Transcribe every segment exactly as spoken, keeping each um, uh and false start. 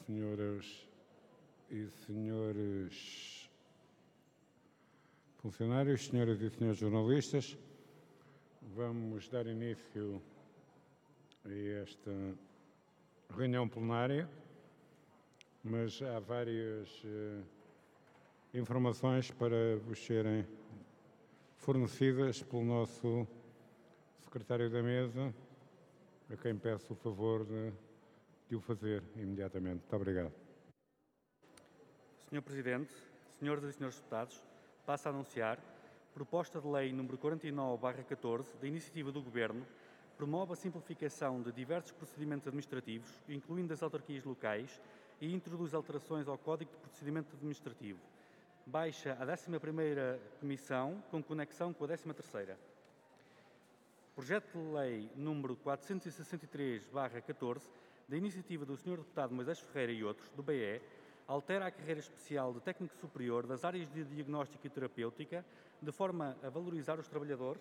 senhoras e senhores funcionários, senhoras e senhores jornalistas, vamos dar início a esta reunião plenária, mas há várias uh, informações para vos serem fornecidas pelo nosso secretário da mesa, a quem peço o favor de, de o fazer imediatamente. Muito obrigado. senhor Presidente, senhoras e senhores deputados, passo a anunciar proposta de lei número quarenta e nove barra catorze, da iniciativa do Governo, promove a simplificação de diversos procedimentos administrativos, incluindo as autarquias locais, e introduz alterações ao Código de Procedimento Administrativo. Baixa a décima primeira Comissão, com conexão com a décima terceira. Projeto de Lei número quatrocentos e sessenta e três barra catorze, da iniciativa do senhor Deputado Moisés Ferreira e outros, do B E, altera a carreira especial de técnico superior das áreas de diagnóstico e terapêutica, de forma a valorizar os trabalhadores.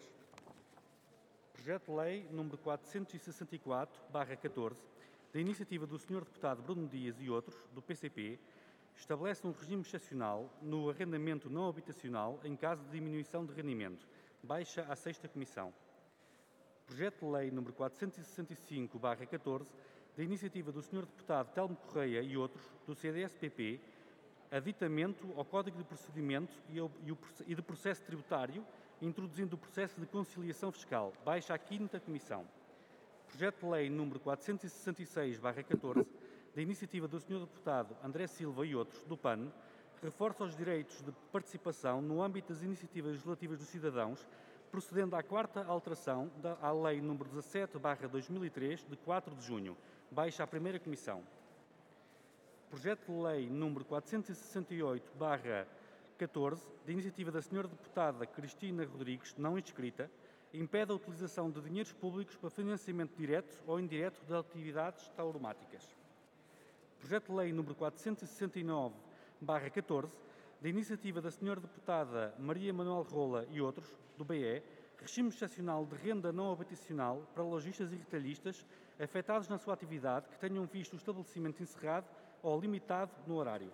Projeto de Lei número quatrocentos e sessenta e quatro barra catorze, da iniciativa do senhor Deputado Bruno Dias e outros, do P C P, estabelece um regime excepcional no arrendamento não habitacional em caso de diminuição de rendimento. Baixa à sexta Comissão. Projeto de Lei número quatrocentos e sessenta e cinco barra catorze, da iniciativa do senhor Deputado Telmo Correia e outros, do C D S P P, aditamento ao Código de Procedimento e, ao, e, o, e de Processo Tributário, introduzindo o processo de conciliação fiscal. Baixa à quinta Comissão. Projeto de Lei número quatrocentos e sessenta e seis barra catorze, da iniciativa do senhor Deputado André Silva e outros, do P A N, reforça os direitos de participação no âmbito das iniciativas legislativas dos cidadãos, procedendo à quarta alteração da à Lei número dezassete barra dois mil e três, de quatro de junho. Baixa à primeira Comissão. Projeto de Lei número quatrocentos e sessenta e oito barra catorze, da iniciativa da senhora Deputada Cristina Rodrigues, não inscrita, impede a utilização de dinheiros públicos para financiamento direto ou indireto de atividades tauromáticas. Projeto de Lei número quatrocentos e sessenta e nove barra catorze, da iniciativa da senhora Deputada Maria Manuel Rola e outros, do B E, regime excepcional de renda não habitacional para lojistas e retalhistas afetados na sua atividade que tenham visto o estabelecimento encerrado ou limitado no horário.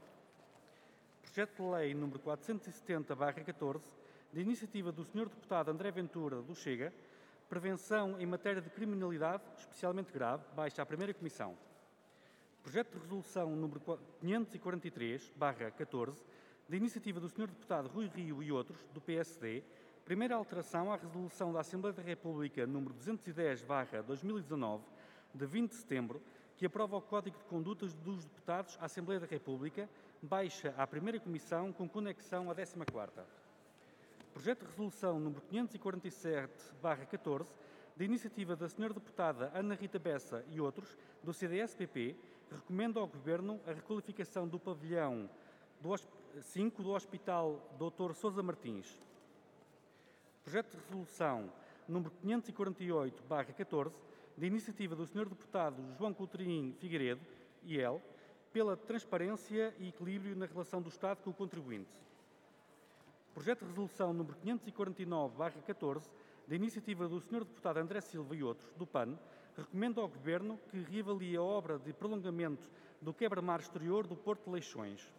Projeto de Lei número quatrocentos e setenta barra catorze, da iniciativa do senhor Deputado André Ventura, do Chega, prevenção em matéria de criminalidade especialmente grave, baixa à primeira Comissão. Projeto de Resolução número quinhentos e quarenta e três barra catorze, da iniciativa do senhor Deputado Rui Rio e outros, do P S D, primeira alteração à Resolução da Assembleia da República número duzentos e dez barra dois mil e dezanove, de vinte de setembro, que aprova o Código de Condutas dos Deputados à Assembleia da República, baixa à primeira Comissão com conexão à décima quarta. Projeto de Resolução número quinhentos e quarenta e sete barra catorze, da iniciativa da senhora Deputada Ana Rita Bessa e outros, do C D S P P, recomenda ao Governo a requalificação do pavilhão do cinco do Hospital doutor Sousa Martins. Projeto de Resolução número quinhentos e quarenta e oito barra catorze, da iniciativa do senhor Deputado João Coutrinho Figueiredo e ele, pela transparência e equilíbrio na relação do Estado com o contribuinte. Projeto de Resolução número quinhentos e quarenta e nove barra catorze, da iniciativa do senhor Deputado André Silva e outros, do P A N, recomenda ao Governo que reavalie a obra de prolongamento do quebra-mar exterior do Porto de Leixões.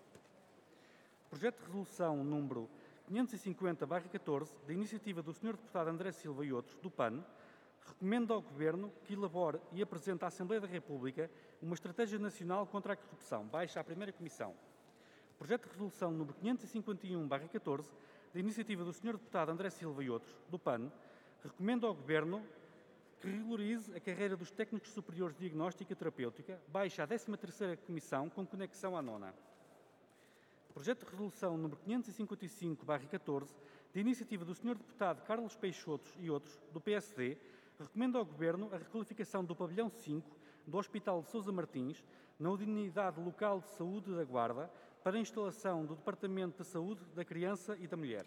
Projeto de Resolução número quinhentos e cinquenta barra catorze, da iniciativa do senhor Deputado André Silva e outros, do P A N, recomenda ao Governo que elabore e apresente à Assembleia da República uma estratégia nacional contra a corrupção. Baixa à primeira Comissão. Projeto de Resolução número quinhentos e cinquenta e um barra catorze, da iniciativa do senhor Deputado André Silva e outros, do P A N, recomenda ao Governo que regularize a carreira dos técnicos superiores de diagnóstica e terapêutica. Baixa à décima terceira Comissão com conexão à nona. Projeto de Resolução número quinhentos e cinquenta e cinco barra catorze, da iniciativa do senhor Deputado Carlos Peixoto e outros, do P S D, recomenda ao Governo a requalificação do pavilhão cinco do Hospital de Sousa Martins na Unidade Local de Saúde da Guarda para a instalação do Departamento de Saúde da Criança e da Mulher.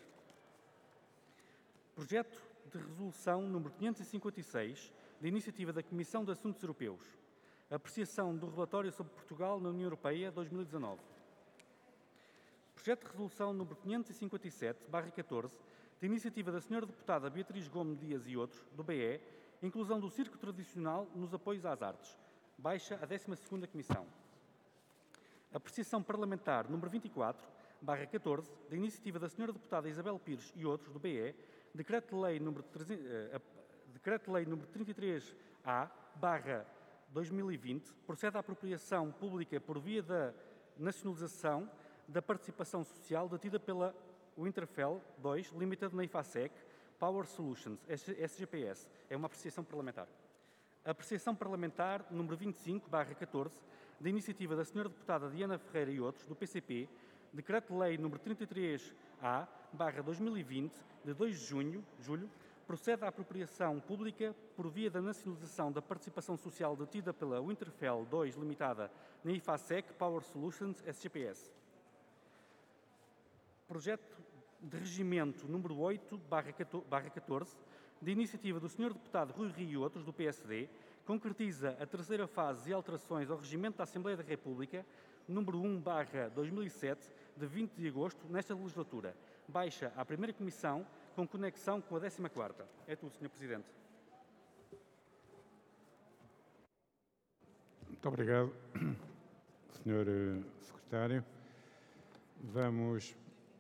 Projeto de Resolução número quinhentos e cinquenta e seis, da iniciativa da Comissão de Assuntos Europeus. Apreciação do relatório sobre Portugal na União Europeia dois mil e dezanove. Projeto de Resolução número quinhentos e cinquenta e sete barra catorze, da iniciativa da senhora Deputada Beatriz Gomes Dias e outros, do B E, inclusão do circo tradicional nos apoios às artes. Baixa a décima segunda Comissão. Apreciação parlamentar número vinte e quatro, barra catorze, da iniciativa da senhora Deputada Isabel Pires e outros, do B E, Decreto-Lei número, uh, Decreto-Lei número trinta e três A, barra dois mil e vinte, procede à apropriação pública por via da nacionalização da participação social detida pela Winterfell dois Limited na IFASEC Power Solutions, S G P S. É uma apreciação parlamentar. Apreciação parlamentar número vinte e cinco, barra catorze, da iniciativa da senhora Deputada Diana Ferreira e outros, do P C P, Decreto-Lei número trinta e três A, barra dois mil e vinte, de dois de junho, julho, procede à apropriação pública por via da nacionalização da participação social detida pela Winterfell dois Limitada na IFASEC Power Solutions, S G P S. Projeto de regimento número oito, barra catorze, de iniciativa do senhor Deputado Rui Rio e outros, do P S D, concretiza a terceira fase e alterações ao Regimento da Assembleia da República, número um, barra dois mil e sete, de vinte de agosto, nesta legislatura. Baixa à primeira comissão, com conexão com a décima quarta. É tudo, senhor Presidente. Muito obrigado, senhor Secretário. Vamos...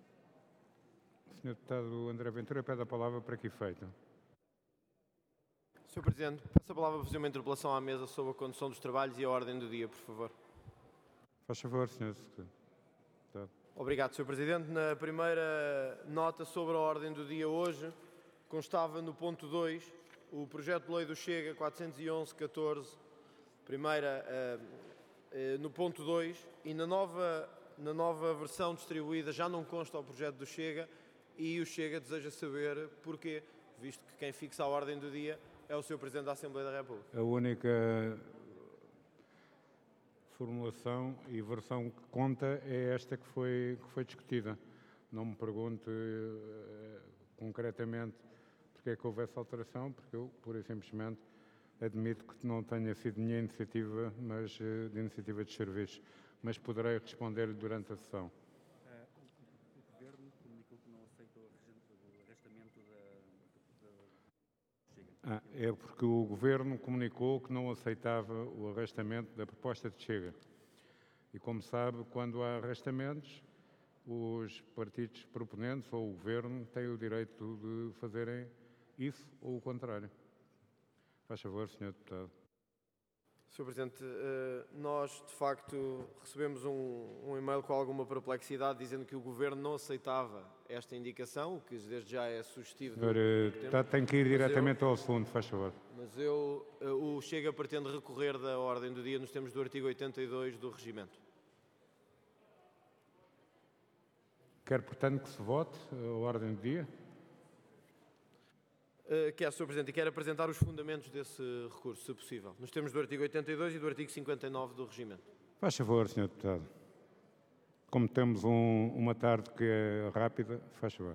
O senhor Deputado André Ventura pede a palavra para que efeito? senhor Presidente, peço a palavra para fazer uma interpelação à mesa sobre a condução dos trabalhos e a ordem do dia, por favor. Faz favor, senhor Secretário. Obrigado, senhor Presidente. Na primeira nota sobre a ordem do dia hoje, constava no ponto dois, o projeto de lei do Chega quatrocentos e onze barra catorze, primeira uh, uh, no ponto dois, e na nova, na nova versão distribuída já não consta o projeto do Chega, e o Chega deseja saber porquê, visto que quem fixa a ordem do dia é o senhor Presidente da Assembleia da República. A única formulação e versão que conta é esta que foi, que foi discutida. Não me pergunte uh, concretamente porque é que houve essa alteração, porque eu, pura e simplesmente, admito que não tenha sido minha iniciativa, mas uh, de iniciativa de serviços. Mas poderei responder-lhe durante a sessão. O Governo comunicou que não aceitou o arrastamento da... Ah, é porque o Governo comunicou que não aceitava o arrastamento da proposta de Chega. E como sabe, quando há arrastamentos, os partidos proponentes ou o Governo têm o direito de fazerem isso ou o contrário. Faz favor, senhor Deputado. senhor Presidente, nós de facto recebemos um, um e-mail com alguma perplexidade dizendo que o Governo não aceitava esta indicação, o que desde já é sugestivo. Senhor Deputado, tem que ir diretamente ao assunto, faz favor. Mas eu, o Chega pretende recorrer da ordem do dia nos termos do artigo oitenta e dois do Regimento. Quer, portanto, que se vote a ordem do dia? Uh, quer, senhor Presidente, e quero apresentar os fundamentos desse recurso, se possível, nos termos do artigo oitenta e dois e do artigo cinquenta e nove do Regimento. Faz favor, senhor Deputado. Como temos um, uma tarde que é rápida, faz favor.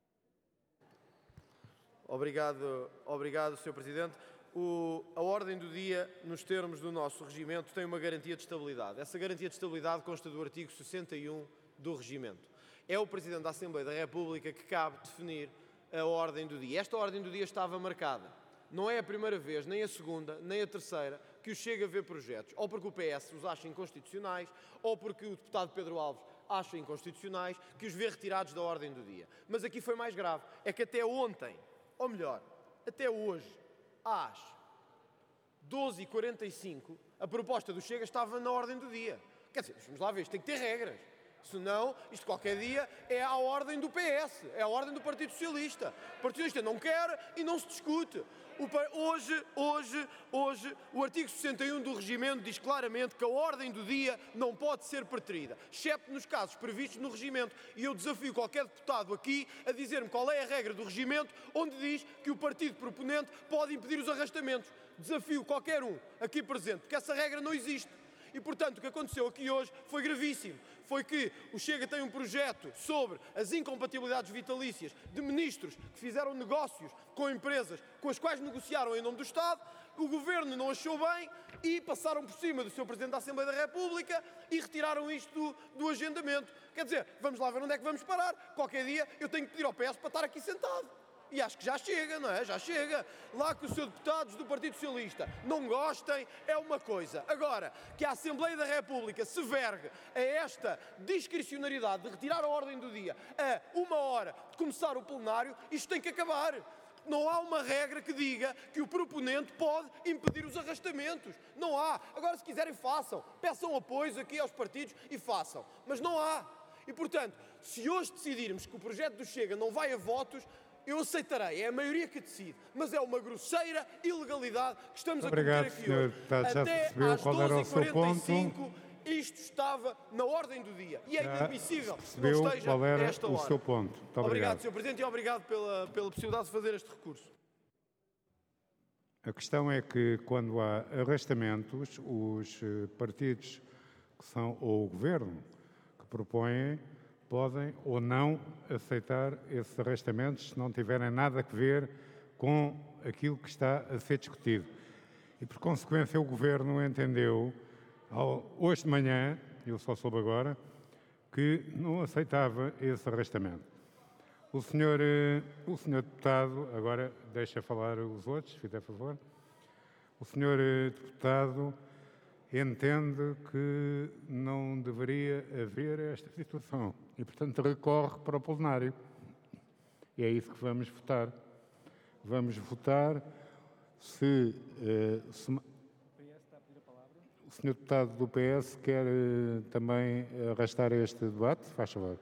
Obrigado, obrigado, senhor Presidente. O, a ordem do dia, nos termos do nosso regimento, tem uma garantia de estabilidade. Essa garantia de estabilidade consta do artigo sessenta e um do Regimento. É o Presidente da Assembleia da República que cabe definir a ordem do dia. Esta ordem do dia estava marcada. Não é a primeira vez, nem a segunda, nem a terceira, que o Chega a ver projetos, ou porque o P S os acha inconstitucionais, ou porque o deputado Pedro Alves acha inconstitucionais, que os vê retirados da ordem do dia. Mas aqui foi mais grave. É que até ontem, ou melhor, até hoje, às doze e quarenta e cinco, a proposta do Chega estava na ordem do dia. Quer dizer, vamos lá ver, isto tem que ter regras. Senão, isto qualquer dia é a ordem do P S, é a ordem do Partido Socialista. O Partido Socialista não quer e não se discute. O, hoje, hoje, hoje, o artigo sessenta e um do Regimento diz claramente que a ordem do dia não pode ser preterida, excepto nos casos previstos no Regimento. E eu desafio qualquer deputado aqui a dizer-me qual é a regra do Regimento onde diz que o partido proponente pode impedir os arrastamentos. Desafio qualquer um aqui presente, porque essa regra não existe. E, portanto, o que aconteceu aqui hoje foi gravíssimo. Foi que o Chega tem um projeto sobre as incompatibilidades vitalícias de ministros que fizeram negócios com empresas com as quais negociaram em nome do Estado. O Governo não achou bem e passaram por cima do senhor Presidente da Assembleia da República e retiraram isto do, do agendamento. Quer dizer, vamos lá ver onde é que vamos parar. Qualquer dia eu tenho que pedir ao P S para estar aqui sentado. E acho que já chega, não é? Já chega. Lá que os seus deputados do Partido Socialista não gostem é uma coisa. Agora, que a Assembleia da República se vergue a esta discricionariedade de retirar a ordem do dia a uma hora de começar o plenário, isto tem que acabar. Não há uma regra que diga que o proponente pode impedir os arrastamentos. Não há. Agora, se quiserem, façam. Peçam apoios aqui aos partidos e façam. Mas não há. E, portanto, se hoje decidirmos que o projeto do Chega não vai a votos, eu aceitarei, é a maioria que decide, mas é uma grosseira ilegalidade que estamos Obrigado, a cometer aqui senhor hoje. deputado, já Até percebeu às qual era o doze e seu quarenta e cinco isto estava na ordem do dia e é Já inadmissível que percebeu não esteja qual era a esta o hora. seu ponto. Muito Obrigado, obrigado. senhor Presidente, e obrigado pela, pela possibilidade de fazer este recurso. A questão é que, quando há arrastamentos, os eh, partidos que são, ou o governo, que propõem, podem ou não aceitar esses arrastamentos se não tiverem nada a ver com aquilo que está a ser discutido. E, por consequência, o governo entendeu, ao, hoje de manhã, eu só soube agora, que não aceitava esse arrastamento. O senhor, eh, o senhor deputado, agora deixa falar os outros, se fizer favor. O senhor eh, deputado entende que não deveria haver esta situação e, portanto, recorre para o plenário. E é isso que vamos votar. Vamos votar se, eh, se o senhor deputado do P S quer eh, também arrastar este debate. Faz favor.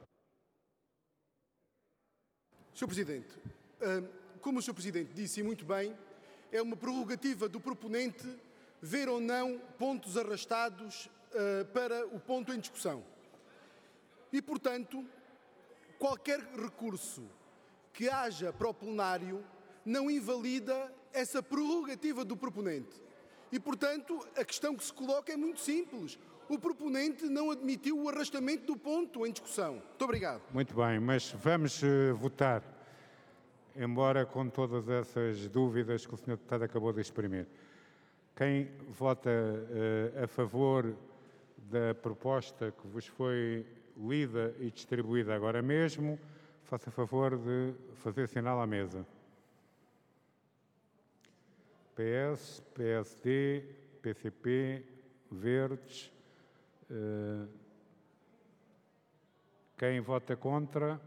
senhor Presidente, como o senhor Presidente disse, e muito bem, é uma prerrogativa do proponente ver ou não pontos arrastados para o ponto em discussão. E, portanto, qualquer recurso que haja para o plenário não invalida essa prerrogativa do proponente. E, portanto, a questão que se coloca é muito simples. O proponente não admitiu o arrastamento do ponto em discussão. Muito obrigado. Muito bem, mas vamos uh, votar, embora com todas essas dúvidas que o senhor deputado acabou de exprimir. Quem vota uh, a favor da proposta que vos foi lida e distribuída agora mesmo, faça favor de fazer sinal à mesa. P S, P S D, P C P, Verdes. Uh, quem vota contra?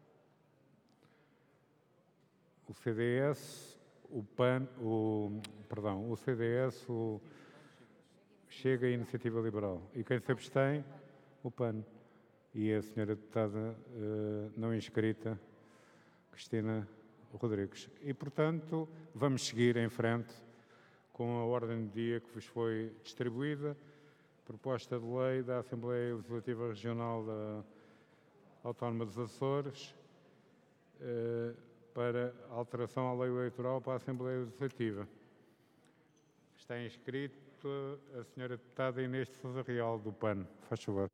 O C D S, o P A N, o, perdão, o C D S, o Chega a Iniciativa Liberal. E quem se abstém? O P A N. E a senhora deputada uh, não inscrita, Cristina Rodrigues. E, portanto, vamos seguir em frente com a ordem do dia que vos foi distribuída. Proposta de lei da Assembleia Legislativa Regional da Autónoma dos Açores eh, para alteração à lei eleitoral para a Assembleia Legislativa. Está inscrito a senhora deputada Inês de Sousa Real, do P A N. Faz favor.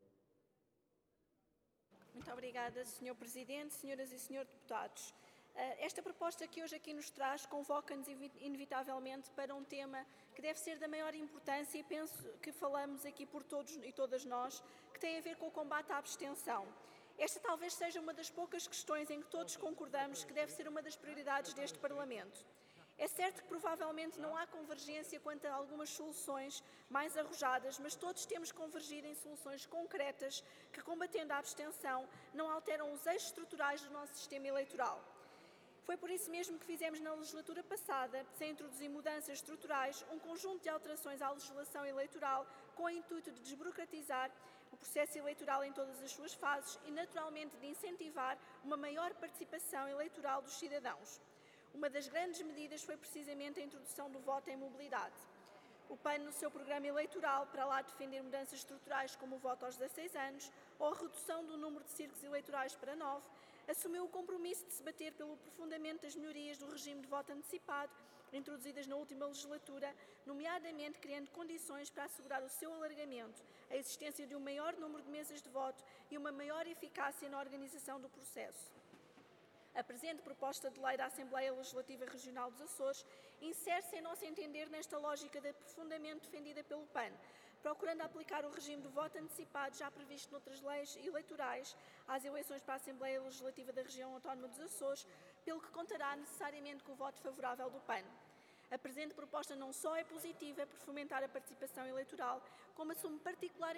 Muito obrigada, senhor Presidente, senhoras e senhores deputados. Esta proposta que hoje aqui nos traz convoca-nos inevitavelmente para um tema que deve ser da maior importância e penso que falamos aqui por todos e todas nós, que tem a ver com o combate à abstenção. Esta talvez seja uma das poucas questões em que todos concordamos que deve ser uma das prioridades deste Parlamento. É certo que provavelmente não há convergência quanto a algumas soluções mais arrojadas, mas todos temos convergido em soluções concretas que, combatendo a abstenção, não alteram os eixos estruturais do nosso sistema eleitoral. Foi por isso mesmo que fizemos na legislatura passada, sem introduzir mudanças estruturais, um conjunto de alterações à legislação eleitoral com o intuito de desburocratizar o processo eleitoral em todas as suas fases e, naturalmente, de incentivar uma maior participação eleitoral dos cidadãos. Uma das grandes medidas foi precisamente a introdução do voto em mobilidade. O P A N, no seu programa eleitoral, para lá defender mudanças estruturais como o voto aos dezasseis anos ou a redução do número de círculos eleitorais para nove, assumiu o compromisso de se bater pelo aprofundamento das melhorias do regime de voto antecipado, introduzidas na última legislatura, nomeadamente criando condições para assegurar o seu alargamento, a existência de um maior número de mesas de voto e uma maior eficácia na organização do processo. A presente proposta de lei da Assembleia Legislativa Regional dos Açores insere-se, em nosso entender, nesta lógica de aprofundamento defendida pelo P A N, procurando aplicar o regime de voto antecipado já previsto noutras leis eleitorais às eleições para a Assembleia Legislativa da Região Autónoma dos Açores, pelo que contará necessariamente com o voto favorável do P A N. A presente proposta não só é positiva por fomentar a participação eleitoral, como assume particular